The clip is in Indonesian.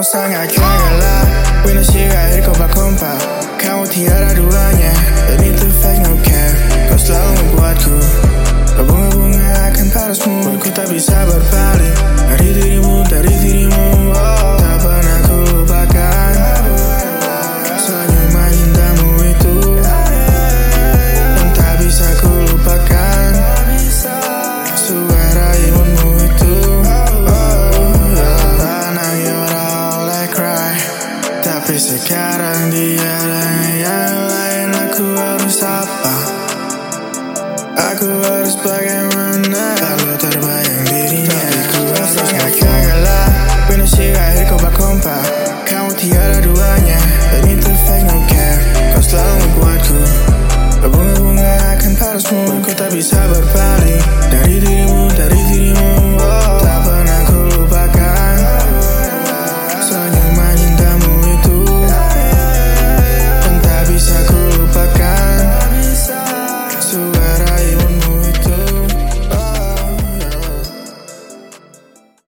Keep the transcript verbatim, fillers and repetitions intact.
sangat gagal. Windows-nya akhir kau berkompak. Kamu tiada duanya, dan itu fake no care. Kau selalu membuatku berbunga-bunga akan parasmu. Ku tak bisa berpaling dari dirimu, dari dirimu. Oh, tak pernah ku lupakan senyuman cintamu itu, dan tak bisa ku lupakan suara imunmu itu. Tapi sekarang dia dan yang lain, aku harus apa? Aku harus bagaimana? Lalu terbayang dirinya. Tapi ku sangat gagal. Windows-nya akhir kau berkompak. Kamu tiada duanya, dan itu fake no care. Kau selalu membuatku berbunga-bunga akan parasmu. Ku tak bisa berpaling dari dirimu, dari dirimu.